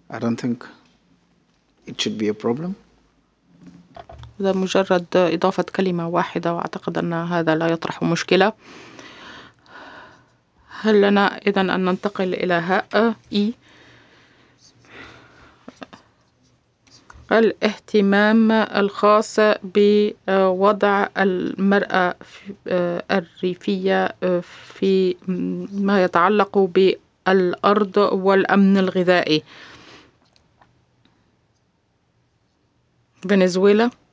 I don't think it should be a problem. هذا مجرد إضافة كلمة واحدة، وأعتقد أن هذا لا يطرح مشكلة. هل لنا إذن أن ننتقل إلى هاء إي؟ الاهتمام الخاص بوضع المرأة الريفية في ما يتعلق بالأرض والأمن الغذائي. فنزويلا.